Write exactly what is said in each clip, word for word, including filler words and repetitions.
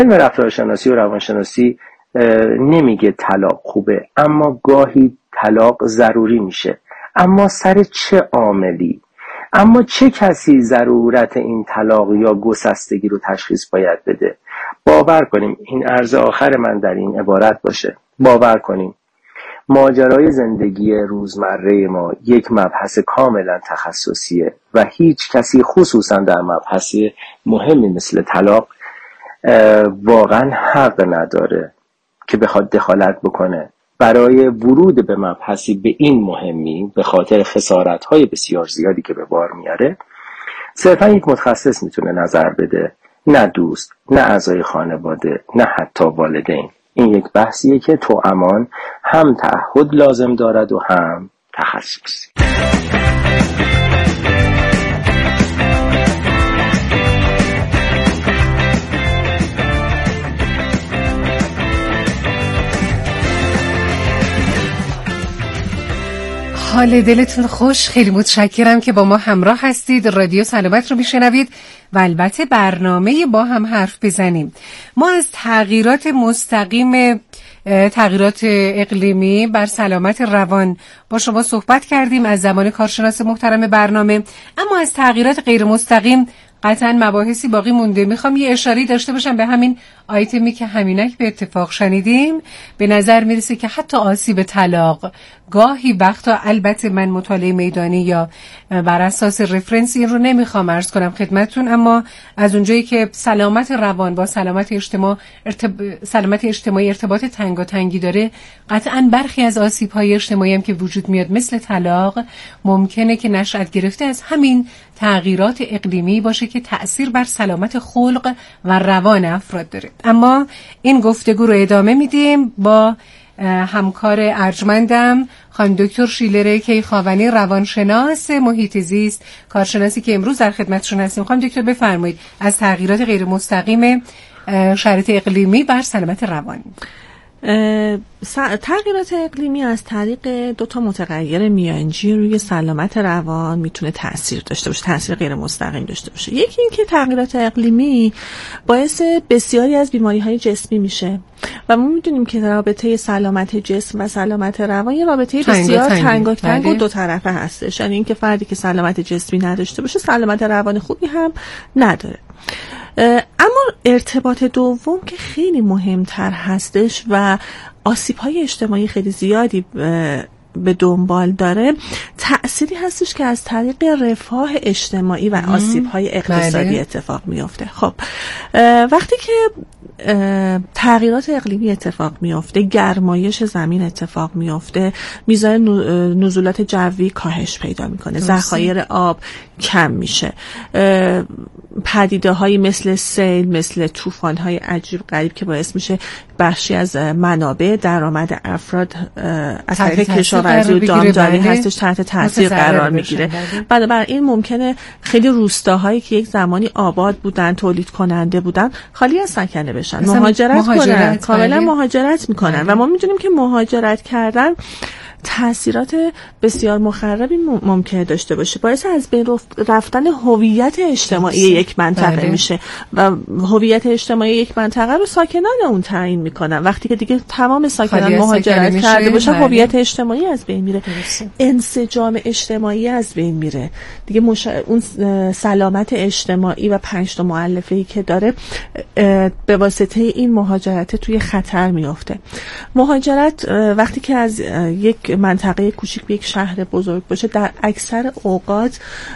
علم رفتارشناسی و روانشناسی نمیگه طلاق خوبه، اما گاهی طلاق ضروری میشه. اما سر چه عاملی؟ اما چه کسی ضرورت این طلاق یا گسستگی رو تشخیص باید بده؟ باور کنیم، این عرض آخر من در این عبارت باشه، باور کنیم ماجرای زندگی روزمره ما یک مبحث کاملا تخصصیه و هیچ کسی خصوصا در مبحث مهمی مثل طلاق واقعا حق نداره که بخواد دخالت بکنه. برای ورود به مبحثی به این مهمی به خاطر خسارت‌های بسیار زیادی که به بار میاره صرفا یک متخصص میتونه نظر بده، نه دوست، نه اعضای خانواده، نه حتی والدین. این یک بحثیه که توامان هم تعهد لازم دارد و هم تخصص. حال دلتون خوش، خیلی متشکرم که با ما همراه هستید. رادیو سلامت رو میشنوید و البته برنامه با هم حرف بزنیم. ما از تغییرات مستقیم تغییرات اقلیمی بر سلامت روان با شما صحبت کردیم از زمان کارشناس محترم برنامه، اما از تغییرات غیر مستقیم قطعا مباحثی باقی مونده. میخوام یه اشاره داشته باشم به همین آیتمی که همینک به اتفاق شنیدیم. به نظر میرسه که حتی آسیب طلاق گاهی وقتا، البته من مطالعه میدانی یا بر اساس رفرنس این رو نمیخوام عرض کنم خدمتتون، اما از اونجایی که سلامت روان با سلامت اجتماع ارتب... سلامت اجتماعی ارتباط تنگاتنگی داره، قطعا برخی از آسیب‌های اجتماعی هم که وجود میاد مثل طلاق ممکنه که نشأت گرفته از همین تغییرات اقلیمی باشه که تأثیر بر سلامت خلق و روان افراد داره. اما این گفتگو رو ادامه میدیم با همکار ارجمندم خانم دکتر شیلر کیخاونی، روانشناس محیط زیست، کارشناسی که امروز در خدمتشون هستیم. خانم دکتر بفرمایید از تغییرات غیر مستقیم شرایط اقلیمی بر سلامت روان. تغییرات اقلیمی از طریق دو تا متغیر میانجی روی سلامت روان میتونه تاثیر داشته باشه، تاثیر غیر مستقیم داشته باشه. یکی این که تغییرات اقلیمی باعث بسیاری از بیماری‌های جسمی میشه و ما میدونیم که رابطه سلامت جسم و سلامت روان یه رابطه بسیار تنگ و تنگ و دو طرفه هستش. یعنی اینکه فردی که سلامت جسمی نداشته باشه سلامت روان خوبی هم نداره. اما ارتباط دوم که خیلی مهمتر هستش و آسیب‌های اجتماعی خیلی زیادی به دنبال داره، تأثیری هستش که از طریق رفاه اجتماعی و آسیب‌های اقتصادی بله. اتفاق میفته. خب وقتی که تغییرات اقلیمی اتفاق میفته، گرمایش زمین اتفاق میفته، میزان نزولات جوی کاهش پیدا میکنه، ذخایر آب کم میشه، پدیده هایی مثل سیل، مثل طوفان های عجیب غریب که باعث میشه بخشی از منابع درآمد افراد از طریق کشاورزی و دامداری هستش تحت تاثیر قرار میگیره. بنابراین ممکنه خیلی روستاهایی که یک زمانی آباد بودن، تولید کننده بودن، خالی از سکنه بشن، مهاجرت, مهاجرت کنن، کاملا مهاجرت میکنن و ما میدونیم که مهاجرت کردن تأثیرات بسیار مخربی ممکنه داشته باشه. باعث از بین رفتن هویت اجتماعی یک منطقه بله. میشه و هویت اجتماعی یک منطقه رو ساکنان اون تعیین میکنن. وقتی که دیگه تمام ساکنان مهاجرت کرده باشن بله. هویت اجتماعی از بین میره، انسجام اجتماعی از بین میره دیگه. مش... اون سلامت اجتماعی و پنج تا مؤلفه‌ای که داره به واسطه این مهاجرت توی خطر میفته. مهاجرت وقتی که از یک منطقه کوچیک به یک شهر بزرگ باشه، در اکثر اوقات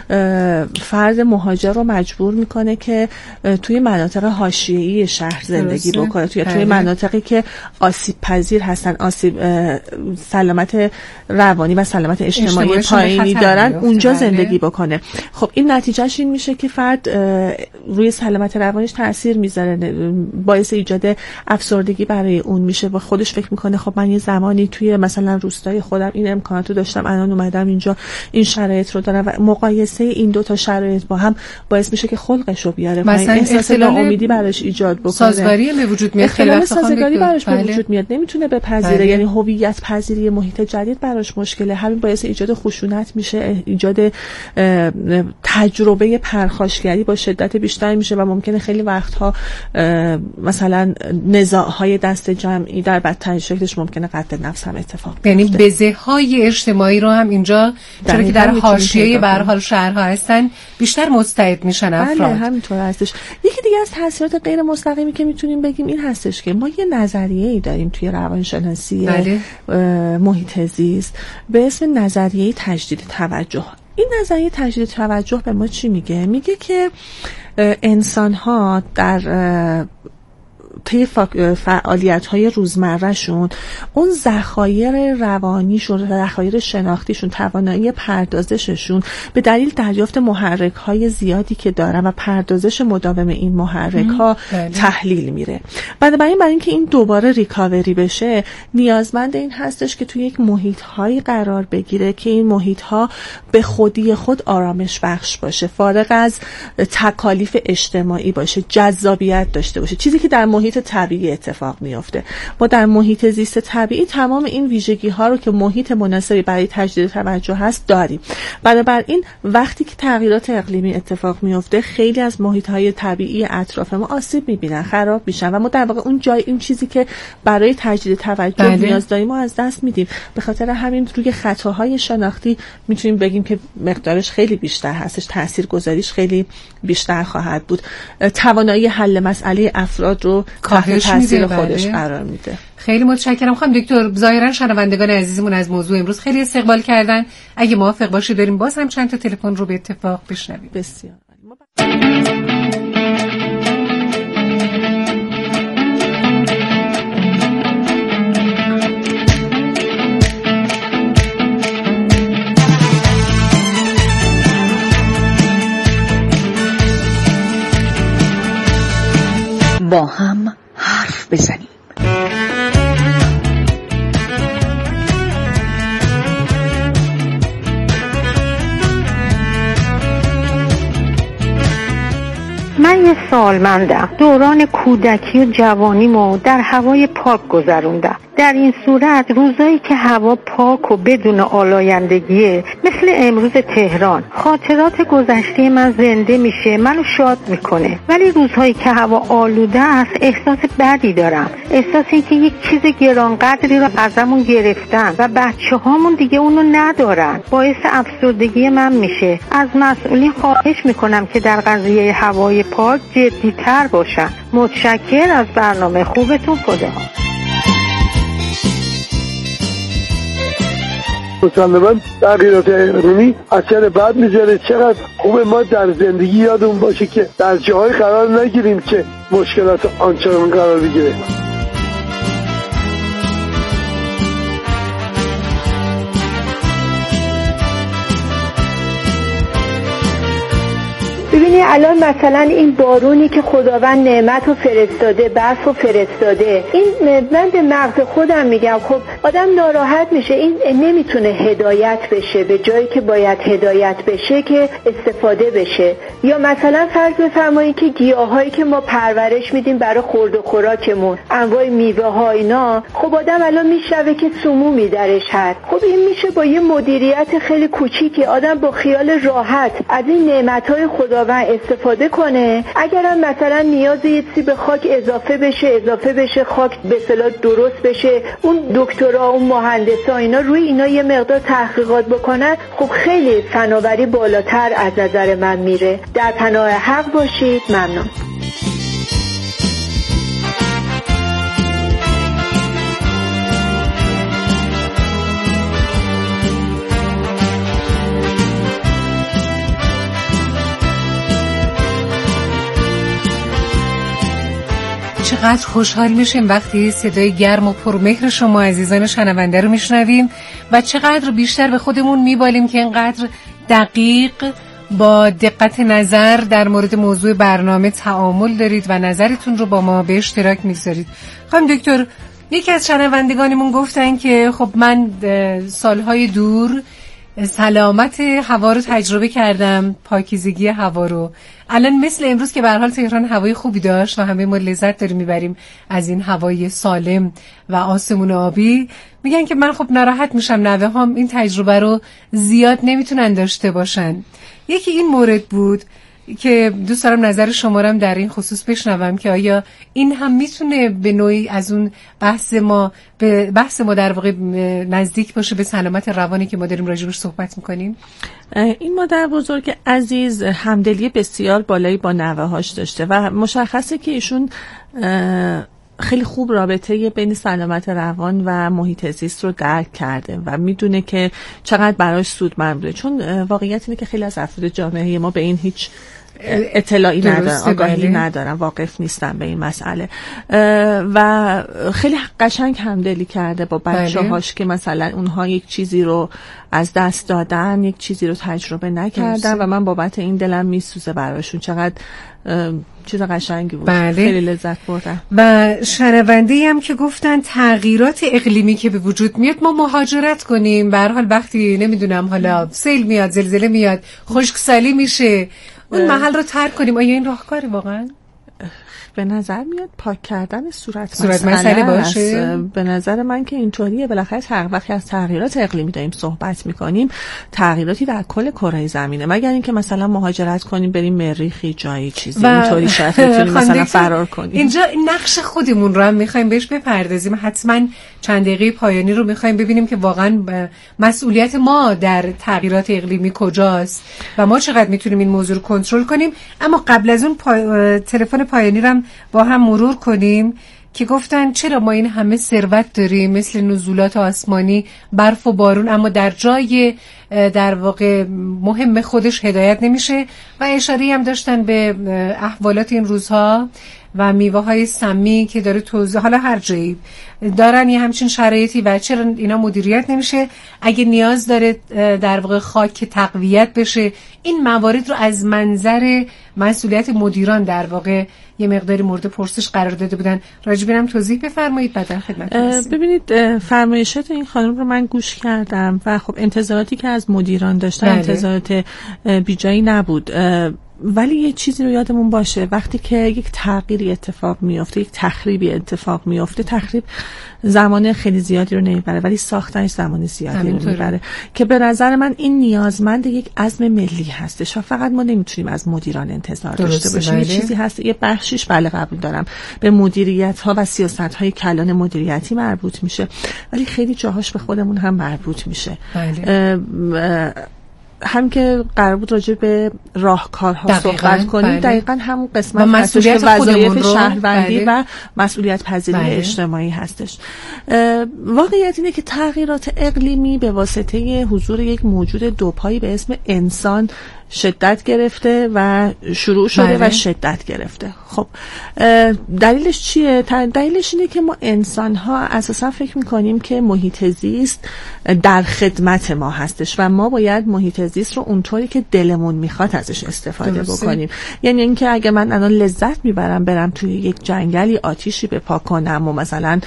فرد مهاجر رو مجبور میکنه که توی مناطق حاشیه‌ای شهر زندگی بکنه، توی توی مناطقی که آسیب پذیر هستن، آسیب سلامت روانی و سلامت اجتماعی پایینی دارن، اونجا بله. زندگی بکنه. خب این نتیجهش این میشه که فرد روی سلامت روانیش تاثیر میذاره، باعث ایجاد افسردگی برای اون میشه و خودش فکر میکنه خب من یه زمانی توی مثلا روستای خودم این امکانات رو داشتم، الان اومدم اینجا این شرایط رو دارم و مقایسه این دو تا شرایط با هم باعث میشه که خلقش رو بیاره، مثلا احساس ناامیدی براش ایجاد بکنه، سازگاری به وجود میاد، خیلی سازگاری براش به وجود میاد، نمیتونه بپذیره. بله. یعنی هویت پذیری محیط جدید براش مشکله، همین باعث ایجاد خشونت میشه، ایجاد تجربه پرخاشگری با شدت بیشتر میشه و ممکنه خیلی وقتها مثلا نزاع‌های دست جمعی در بدترین شکلش ممکنه قتل نفس هم اتفاق بیفته. یعنی بزه‌های اجتماعی رو هم اینجا چرا که در حاشیه به هر حال شهرها هستن بیشتر مستعد میشن افراد. بله همینطور هستش. یکی دیگه از تاثیرات غیر مستقیمی که میتونیم بگیم این هستش که ما یه نظریه‌ای داریم توی روانشناسی بله. محیط زیست به اسم نظریه تجدید توجه. این نظریه تجدید توجه به ما چی میگه؟ میگه که انسان‌ها در طی فعالیت‌های روزمره‌شون اون ذخایر روانیشون، ذخایر شناختیشون، توانایی پردازششون به دلیل دریافت محرک‌های زیادی که دارن و پردازش مداوم این محرک‌ها تحلیل میره. بنابراین برای اینکه این دوباره ریکاوری بشه نیازمند این هستش که توی یک محیط‌هایی قرار بگیره که این محیط‌ها به خودی خود آرامش بخش باشه، فارغ از تکالیف اجتماعی باشه، جذابیت داشته باشه، چیزی که در محیط طبیعی اتفاق میفته. ما در محیط زیست طبیعی تمام این ویژگی ها رو که محیط مناسبی برای تجدید توجه هست داریم. بنابراین وقتی که تغییرات اقلیمی اتفاق میفته خیلی از محیط های طبیعی اطراف ما آسیب میبینن، خراب میشن و ما در واقع اون جای این چیزی که برای تجدید توجه بله. نیاز داریم ما از دست میدیم. به خاطر همین روی خطاهای شناختی میتونیم بگیم که مقدارش خیلی بیشتر هستش، تاثیرگذاریش خیلی بیشتر خواهد بود. توانایی حل مسئله افراد رو تحت تاثیر خودش قرار میده. خیلی متشکرم خانم دکتر. ظاهرا شنوندگان عزیزمون از موضوع امروز خیلی استقبال کردن. اگه موافق باشید بریم باز هم چند تا تلفن رو به اتفاق بشنویم. بسیار با هم حرف بزنیم. من یه سالمندم. دوران کودکی و جوانیمو در هوای پاک گذروندم. در این صورت روزایی که هوا پاک و بدون آلایندگیه مثل امروز تهران خاطرات گذشته من زنده میشه، منو شاد میکنه. ولی روزهایی که هوا آلوده است احساس بدی دارم، احساس این که یک چیز گرانقدری رو ازمون گرفتن و بچه هامون دیگه اونو ندارن. باعث افسردگی من میشه. از مسئولین خواهش میکنم که در قضیه هوای پاک جدی‌تر باشن. متشکر از برنامه خوبتون. خداحافظ. مسلماً تغییرات اقلیمی اثر بد میذاره. چقدر خوبه ما در زندگی یادمون باشه که در جاهای قرار نگیریم که مشکلات آنچنان قرار بگیره. ببینی الان مثلا این بارونی که خداوند نعمت رو فرستاده، برف رو فرستاده، این من به مغز خودم میگم خب آدم ناراحت میشه، این نمیتونه هدایت بشه به جایی که باید هدایت بشه که استفاده بشه. یا مثلا فرض بفرمایید که گیاهایی که ما پرورش میدیم برای خورد و خوراکمون، انواع میوه ها اینا، خب آدم الان میشنوه که سمومی درش هست. خب این میشه با یه مدیریت خیلی کوچیکی آدم با خیال راحت از این نعمت‌های خدا و استفاده کنه. اگرم مثلا نیاز یه چیزی به خاک اضافه بشه اضافه بشه خاک به اصطلاح درست بشه، اون دکترا اون مهندسا اینا روی اینا یه مقدار تحقیقات بکنن، خب خیلی فناوری بالاتر از نظر من میره. در پناه حق باشید. ممنون. چقدر خوشحال میشیم وقتی صدای گرم و پرمهر شما عزیزان شنونده رو میشنویم و چقدر بیشتر به خودمون میبالیم که اینقدر دقیق با دقت نظر در مورد موضوع برنامه تعامل دارید و نظرتون رو با ما به اشتراک میگذارید. خانم دکتر یکی از شنوندگانمون گفتن که خب من سالهای دور سلامت هوا رو تجربه کردم، پاکیزگی هوا رو. الان مثل امروز که به هر حال تهران هوای خوبی داشت و همه ما لذت داریم میبریم از این هوای سالم و آسمون آبی، میگن که من خب ناراحت میشم نوه هم این تجربه رو زیاد نمیتونن داشته باشن. یکی این مورد بود که دوست دارم نظر شما رو در این خصوص بشنوم که آیا این هم میتونه به نوعی از اون بحث ما به بحث ما در واقع نزدیک باشه به سلامت روانی که ما داریم راجعش صحبت میکنیم. این مادر بزرگ عزیز همدلی بسیار بالایی با نوه‌هاش داشته و مشخصه که ایشون خیلی خوب رابطه بین سلامت روان و محیط زیست رو درک کرده و میدونه که چقدر براش سودمند بوده، چون واقعیت اینه که خیلی از افراد جامعه ما به این هیچ اطلاعی ندارن، آگاهی ندارن، واقف نیستن به این مسئله و خیلی قشنگ همدلی کرده با بچه‌هاش که مثلا اونها یک چیزی رو از دست دادن، یک چیزی رو تجربه نکردن و من بابت این دلم میسوزه براشون. چقدر چیز قشنگی بود. بله. خیلی لذت بردم. و شنونده‌ای هم که گفتن تغییرات اقلیمی که به وجود میاد ما مهاجرت کنیم، به هر حال وقتی نمیدونم حالا سیل میاد، زلزله میاد، خشکسالی میشه، اون محل رو ترک کنیم. آیا این راهکاری واقعا؟ به نظر میاد پاک کردن صورت, صورت مسئله باشه. به نظر من که اینطوریه. بالاخره هر وقتی از تغییرات اقلیمی داریم صحبت میکنیم، تغییراتی در کل کره زمینه، مگر اینکه مثلا مهاجرت کنیم بریم مریخی جایی چیزی اینطوری شاید بتونیم مثلا فرار کنیم. اینجا نقش خودمون رو هم میخوایم بهش بپردازیم. حتما چند دقیقه پایانی رو میخوایم ببینیم که واقعا مسئولیت ما در تغییرات اقلیمی کجاست و ما چقدر میتونیم این موضوع رو کنترل کنیم. اما قبل از اون پا... تلفن پایانی رو با هم مرور کنیم که گفتن چرا ما این همه ثروت داریم مثل نزولات آسمانی، برف و بارون، اما در جای در واقع مهم خودش هدایت نمیشه. و اشاره هم داشتن به احوالات این روزها و میوه های سمی که داره توزیع، حالا هر جایی دارن یه همچین شرایطی و چرا اینا مدیریت نمیشه. اگه نیاز داره در واقع خاک تقویت بشه، این موارد رو از منظر مسئولیت مدیران در واقع یه مقداری مورد پرسش قرار داده بودن. راجع بهش توضیح بفرمایید بعد خدمتتون هستیم. ببینید فرمایشات این خانم رو من گوش کردم و خب انتظاراتی که از مدیران داشتن بله. انتظارات بیجایی نبود، ولی یه چیزی رو یادمون باشه، وقتی که یک تغییری اتفاق میفته، یک تخریبی اتفاق میفته، تخریب زمان خیلی زیادی رو نمیبره ولی ساختنش زمان زیادی رو میبره که به نظر من این نیازمند یک عزم ملی هستش و فقط ما نمیتونیم از مدیران انتظار داشته باشیم. بله. یه چیزی هست، یه بخشیش بله قبول دارم به مدیریت ها و سیاست های کلان مدیریتی مربوط میشه، ولی خیلی جاهاش به خودمون هم مربوط میشه. بله. هم که قرار بود راجع به راهکارها صحبت کنیم، بله. دقیقاً همون قسمت هستش که وظایف شهروندی بله. و مسئولیت پذیری بله. اجتماعی هستش. واقعیت اینه که تغییرات اقلیمی به واسطه حضور یک موجود دوپایی به اسم انسان شدت گرفته و شروع شده بله. و شدت گرفته. خب دلیلش چیه؟ دلیلش اینه که ما انسان ها اساسا فکر میکنیم که محیط زیست در خدمت ما هستش و ما باید محیط زیست رو اونطوری که دلمون میخواد ازش استفاده درسته. بکنیم. یعنی اینکه اگه من الان لذت میبرم برم توی یک جنگلی آتیشی بپا کنم و مثلا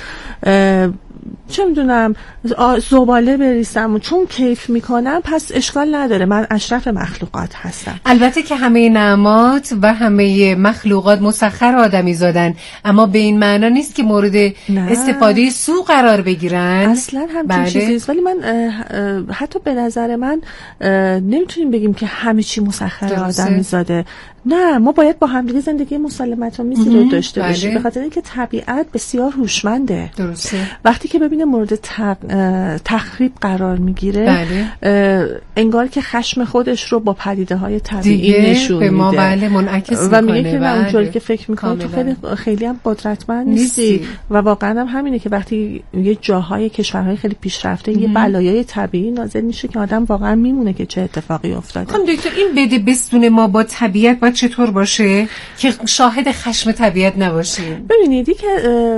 چه میدونم زباله بریسم و چون کیف میکنم، پس اشکال نداره، من اشرف مخلوقات هستم. البته که همه نعمات و همه مخلوقات مسخر آدمی زادن، اما به این معنا نیست که مورد نه. استفاده سوء قرار بگیرن. اصلا همچین بله. چیزی نیست. ولی من حتی به نظر من نمیتونیم بگیم که همه چی مسخر آدمی زاده. نه، ما باید با همدیگه زندگی مسالمت‌آمیزی رو داشته بله. باشیم، به خاطر اینکه طبیعت بسیار هوشمنده. درسته. وقتی که ببینه مورد تخریب قرار میگیره بله. انگار که خشم خودش رو با پدیده‌های طبیعی نشون میده، به ما بله منعکس میکنه و میگه که من اونجوری که فکر میکنم تو خیلی خیلی هم قدرتمند نیستی. و واقعا هم همینه که وقتی یه جاهای کشورهای خیلی پیشرفته یه بلایای طبیعی نازل میشه که آدم واقعا میمونه که چه اتفاقی افتاده. خب دکتر، این بده بستون ما با طبیعت باید چطور باشه که شاهد خشم طبیعت نباشیم؟ ببینید که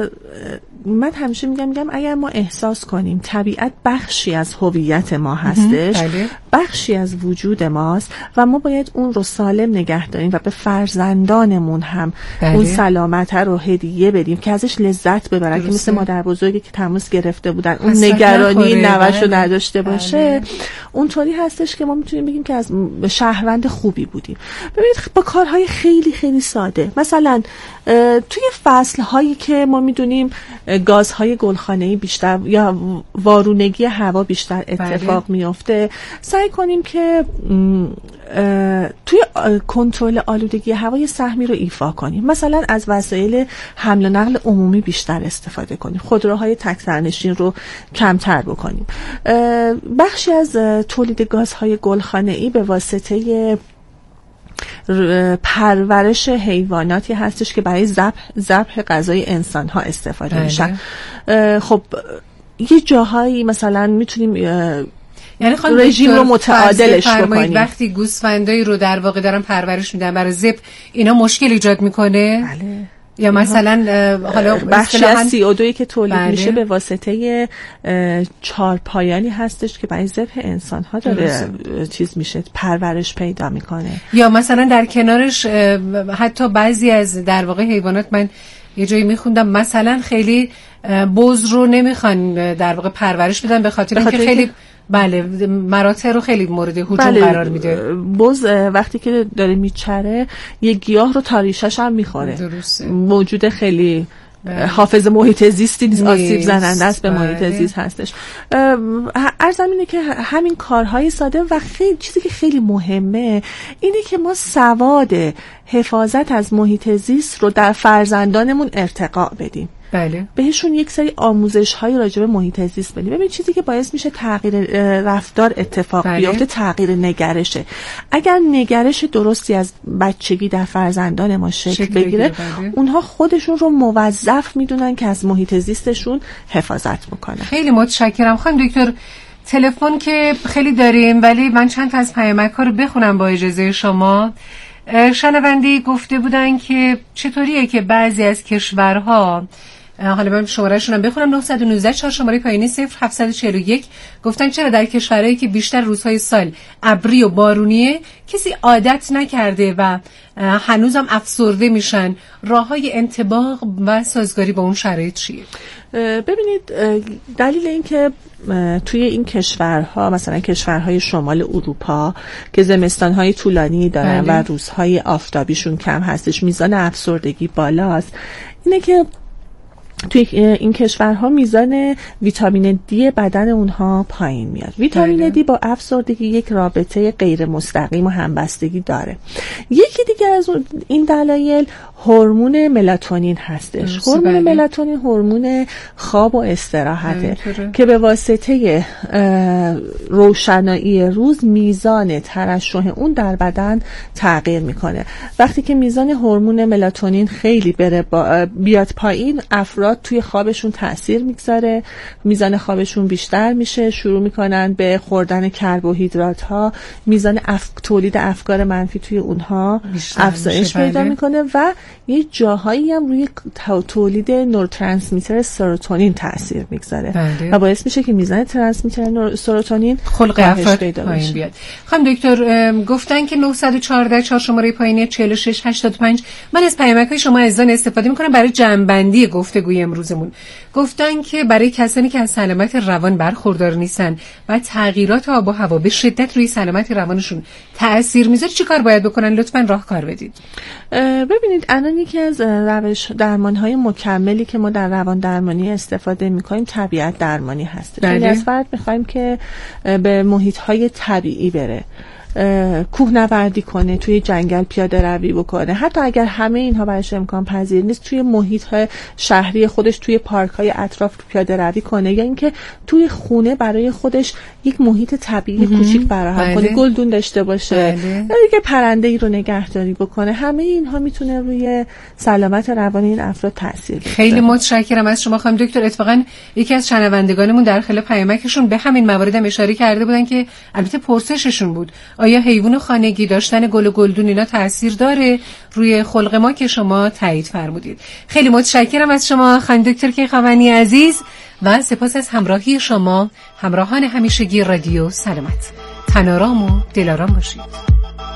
من همیشه میگم میگم اگر ما احساس کنیم طبیعت بخشی از هویت ما هستش، بخشی از وجود ماست و ما باید اون رو سالم نگه داریم و به فرزندانمون هم بله. اون سلامت رو هدیه بدیم که ازش لذت ببرن، که مثل مادر بزرگی که تماس گرفته بودن اون نگرانی نوش رو نداشته باشه. بله. اونطوری هستش که ما میتونیم بگیم که از شهروند خوبی بودیم. ببینید با کارهای خیلی خیلی ساده، مثلا توی فصل‌هایی که ما میدونیم گازهای گلخانه‌ای بیشتر یا وارونگی هوا بیشتر اتفاق بله. میفته، سعی کنیم که توی کنترل آلودگی هوا یه سهمی رو ایفا کنیم. مثلا از وسایل حمل و نقل عمومی بیشتر استفاده کنیم، خودروهای تک سرنشین رو کمتر بکنیم. بخشی از تولید گازهای گلخانه‌ای به واسطه پرورش حیواناتی هستش که برای ذبح ذبح غذای انسان ها استفاده بله. میشن. خب یه جاهایی مثلا میتونیم یعنی رژیم رو متعادلش بکنیم. وقتی گوسفندایی رو در واقع دارن پرورش میدن برای ذبح، اینا مشکل ایجاد میکنه؟ بله. یا مثلا حالا بخشی از سی او دو که تولید بله. میشه به واسطه چارپایانی هستش که برای ذبح انسان ها داره درست. چیز میشه، پرورش پیدا میکنه. یا مثلا در کنارش حتی بعضی از در واقع حیوانات، من یه جایی میخوندم مثلا خیلی بز رو نمیخوان در واقع پرورش بدن به خاطر اینکه خیلی بله مراتع رو خیلی مورد هجوم بله. قرار میده. بز وقتی که داره میچره یه گیاه رو تاریشش هم میخوره. درسته. موجود خیلی بله. حافظ محیط زیستی نیست، آسیب زننده است به بله. محیط زیست هستش. عرضم اینه که همین کارهای ساده و خیلی چیزی که خیلی مهمه اینه که ما سواد حفاظت از محیط زیست رو در فرزندانمون ارتقا بدیم. بله. بهشون یک سری آموزش‌های راجع به محیط زیست بدیم. ببین چیزی که باعث میشه تغییر رفتار اتفاق بله. بیفته تغییر نگرشه. اگر نگرش درستی از بچگی در فرزندان ما شکل, شکل بگیره بله. اونها خودشون رو موظف میدونن که از محیط زیستشون حفاظت بکنن. خیلی متشکرم خانم دکتر. تلفن که خیلی داریم ولی من چند تا از پیامک‌ها رو بخونم با اجازه شما. شنوندی گفته بودن که چطوریه که بعضی از کشورها، حالا من شمارهشون هم بخونم، نه یک نه چهار شماره پایینی صفر هفت چهار یک، گفتن چرا در کشورهایی که بیشتر روزهای سال ابری و بارونیه کسی عادت نکرده و هنوزم افسرده میشن، راههای انطباق و سازگاری با اون شرایط چیه؟ ببینید دلیل این که توی این کشورها، مثلا کشورهای شمال اروپا که زمستانهای طولانی دارن بله. و روزهای آفتابیشون کم هستش، میزان افسردگی بالاست، اینه که توی این کشورها میزان ویتامین دی بدن اونها پایین میاد. ویتامین دی با افسردگی یک رابطه غیر مستقیم و همبستگی داره. یکی دیگه از این دلایل هورمون ملاتونین هستش. هورمون ملاتونین هورمون خواب و استراحته که به واسطه روشنایی روز میزان ترشح اون در بدن تغییر میکنه. وقتی که میزان هورمون ملاتونین خیلی بره با بیاد پایین، افراد توی خوابشون تأثیر میگذاره، میزان خوابشون بیشتر میشه، شروع میکنن به خوردن کربوهیدرات ها، میزان اف... تولید افکار منفی توی اونها افزایش پیدا میکنه و یه جاهایی هم روی تولید نوروترانسمیتر سروتونین تأثیر میگذاره و باعث میشه که میزان ترانسمیتر سروتونین خلق افراد پایین بیاد. خانم دکتر گفتن که نه یک چهار چهار شماره پایینی چهل و شش هشتاد و پنج. من از پیامک‌های شما عزیزان استفاده میکنم برای جمع‌بندی گفتگوی امروزمون. گفتن که برای کسانی که از سلامت روان برخوردار نیستن و تغییرات آب و هوا به شدت روی سلامت روانشون تأثیر میذاره چی کار باید بکنن؟ لطفاً راهکار بدید. ببینید الان یکی از روش درمان‌های مکملی که ما در روان درمانی استفاده می‌کنیم طبیعت درمانی هست. خیلی از فرد می‌خوایم که به محیط‌های طبیعی بره، کوهنوردی کنه، توی جنگل پیاده روی بکنه، حتی اگر همه اینها براش امکان پذیر نیست توی محیط‌های شهری خودش توی پارک‌های اطراف پیاده روی کنه، یا اینکه توی خونه برای خودش یک محیط طبیعی کوچیک فراهم کنه، گلدون داشته باشه، یا اینکه پرنده‌ای رو نگهداری بکنه. همه اینها میتونه روی سلامت روان این افراد تاثیر بذاره. خیلی متشکرم از شما خانم دکتر. اتفاقا یکی از شنوندگانمون در خلال پیامکشون به همین موارد هم اشاره کرده بودن که البته پرسششون بود آیا حیوان خانگی داشتن گل و گلدون اینا تاثیر داره روی خلق ما، که شما تایید فرمودید. خیلی متشکرم از شما خانم دکتر کیخوانی عزیز و سپاس از همراهی شما همراهان همیشگی رادیو سلامت. تن‌آرام و دلارام باشید.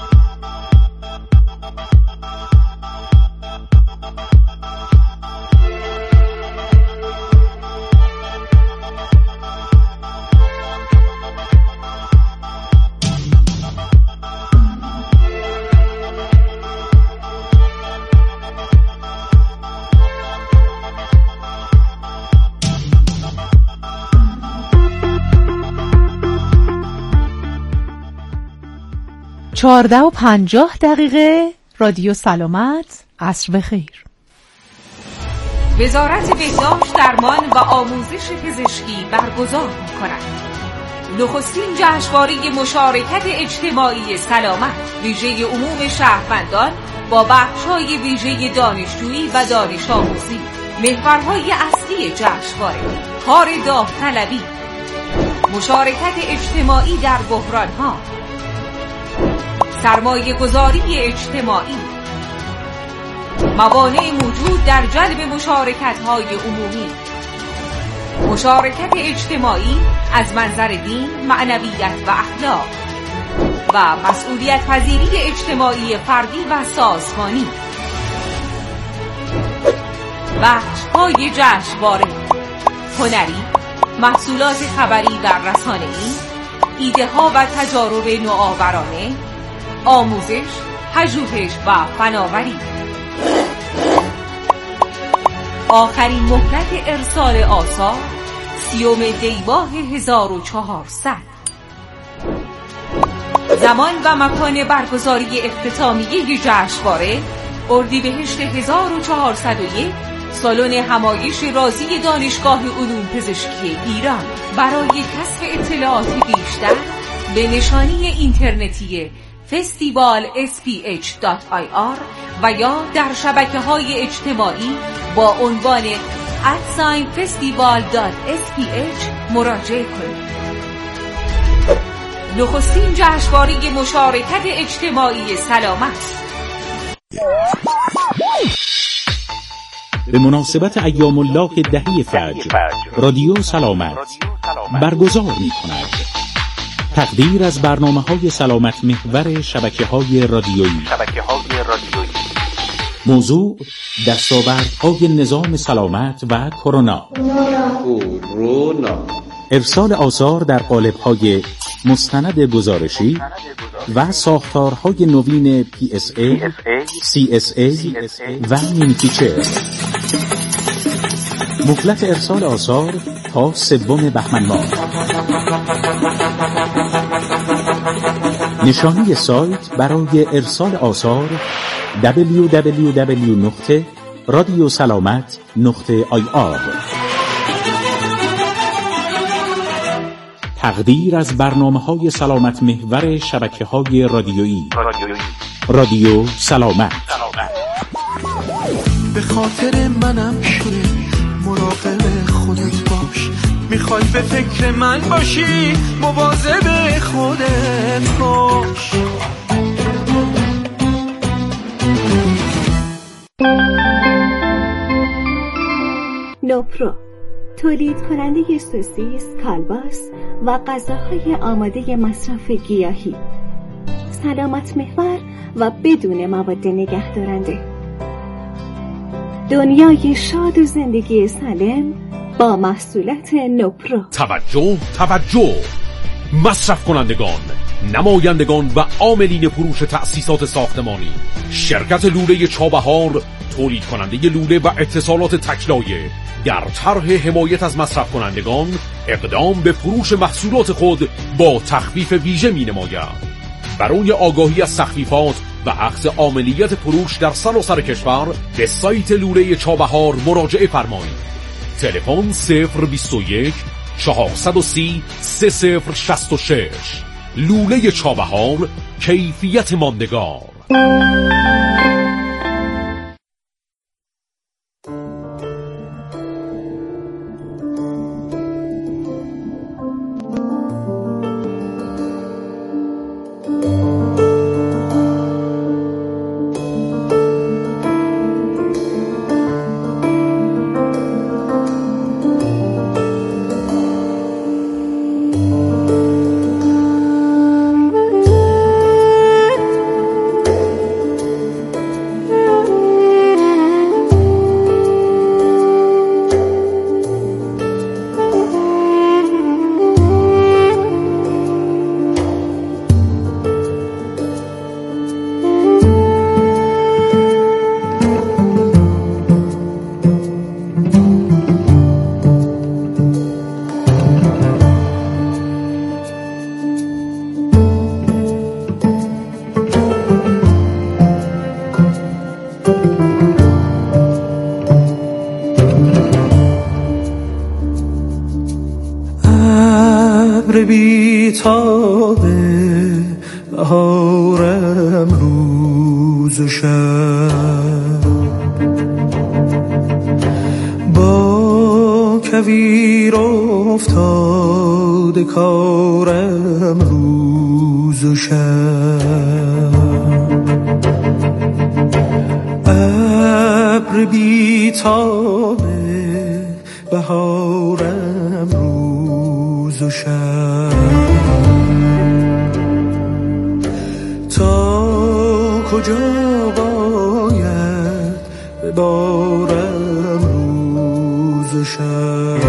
چهارده و پنجاه دقیقه. رادیو سلامت، عصر بخیر. وزارت بهداشت، درمان و آموزش پزشکی برگزار می‌کند نخستین جشنواره مشارکت اجتماعی سلامت ویژه عموم شهروندان با بخش‌های ویژه دانشجویی و دانش آموزی. محورهای اصلی جشنواره: کار داوطلبی، مشارکت اجتماعی در بحران‌ها، سرمایه گذاری اجتماعی، موانع موجود در جلب مشارکت‌های عمومی، مشارکت اجتماعی از منظر دین، معنویت و اخلاق و مسئولیت پذیری اجتماعی فردی و سازمانی. بخش‌های جشنواره: هنری، محصولات خبری و رسانه‌ای، ایده‌ها و تجارب نوآورانه، آموزش، پژوهش و فناوری. آخرین مهلت ارسال آثار سیوم دی‌ماه هزار و چهارصد. زمان و مکان برگزاری اختتامیه جشنواره: اردیبهشت هزار و چهارصد و یک، سالن همایش رازی دانشگاه علوم پزشکی ایران. برای کسب اطلاعات بیشتر به نشانی اینترنتی فستیوال اس پی اچ دات آی آر و یا در شبکه‌های اجتماعی با عنوان ات ساین فستیوال دات اس پی اچ مراجعه کنید. نخستین جشنواره مشارکت اجتماعی سلامت به مناسبت ایام الله دهی فجر رادیو سلامت برگزار می‌کند. تقدیر از برنامه‌های سلامت محور شبکه‌های رادیویی. شبکه‌های رادیویی. موضوع: دستاوردهای نظام سلامت و کرونا. کرونا. ارسال آثار در قالب‌های مستند گزارشی و ساختارهای نوین پی اس ای، سی اس ای و مینیفیچر. مهلت ارسال آثار تا سوم بهمن ماه. نشانی سایت برای ارسال آثار دبلیو دبلیو دبلیو نقطه رادیو سلامت نقطه آی آر. تقدیر از برنامه‌های سلامت محور شبکه‌های رادیویی. رادیو سلامت. به خاطر منم شده، مراقب خودت باش. میخوای به فکر من باشی، مواظب خودت باش. نوپرو، تولید کننده سوسیس، کالباس و غذاهای آماده مصرف گیاهی، سلامت محور و بدون مواد نگهدارنده. دنیای شاد و زندگی سالم با محصولات نوپرو. توجه توجه مصرف کنندگان، نمایندگان و عاملین فروش تأسیسات ساختمانی. شرکت لوله چابهار، تولید کننده لوله و اتصالات تکلایه، در طرح حمایت از مصرف کنندگان اقدام به فروش محصولات خود با تخفیف ویژه می نماید. برای آگاهی از تخفیفات و اخذ عاملیت فروش در سراسر کشور به سایت لوله چابهار مراجعه فرمایید. تلفن صفر بیست و یک چهارصد و سی سه صفر شصت و شش. لوله چابهار، کیفیت ماندگار. ابر بیتاب بهارم روز و شب، با کویر افتاده کارم روز و شب. ابر بیتاب بهارم روز و شب، تا کجا باید ببارم روز و شب.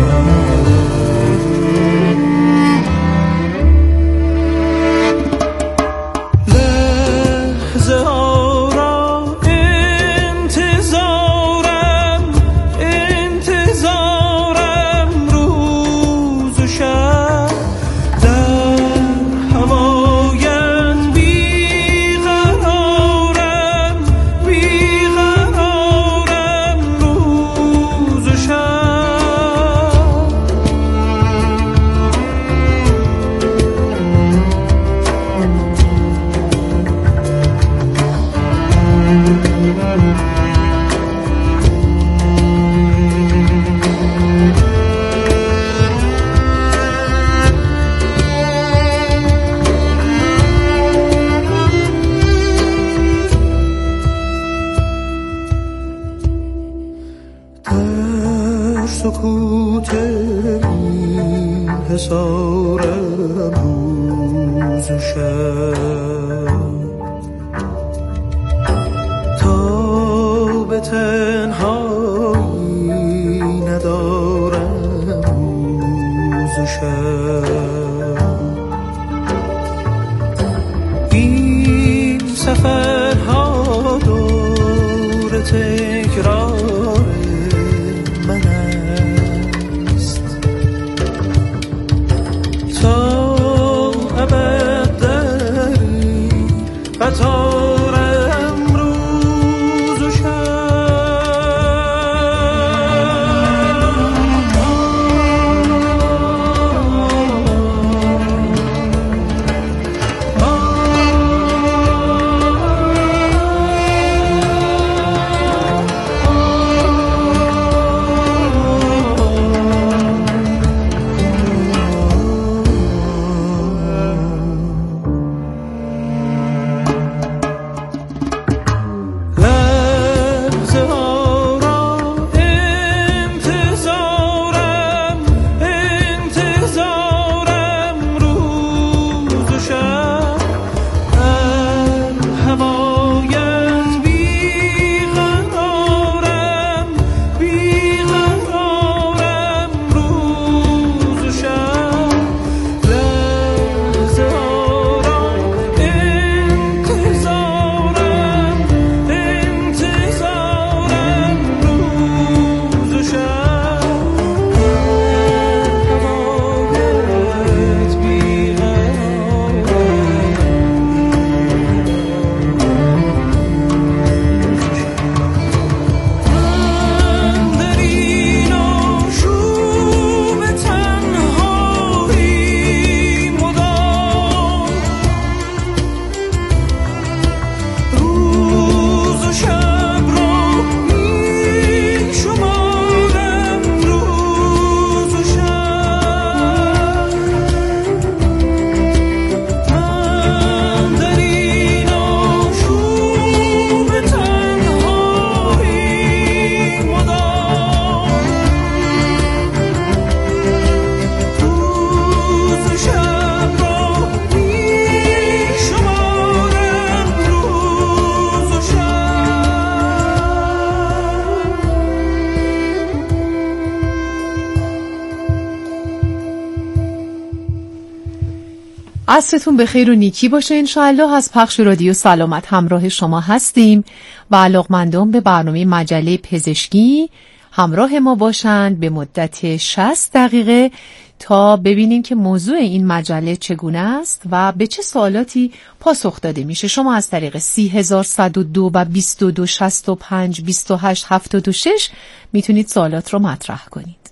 سکوت این حصارم روز و شب، تا به تنهایی ندارم روز و شب. این سفرها دور تکرار من است، تا ابد دری قطارم روز و شب. عصرتون بخیر و نیکی باشه انشاءالله. از پخش رادیو سلامت همراه شما هستیم و علاقمندان به برنامه مجله پزشکی همراه ما باشند به مدت شصت دقیقه تا ببینیم که موضوع این مجله چگونه است و به چه سوالاتی پاسخ داده میشه. شما از طریق سی هزار صد و دو و بیست و دو شصت و پنج بیست و هشت هفتاد و شش میتونید سوالات رو مطرح کنید.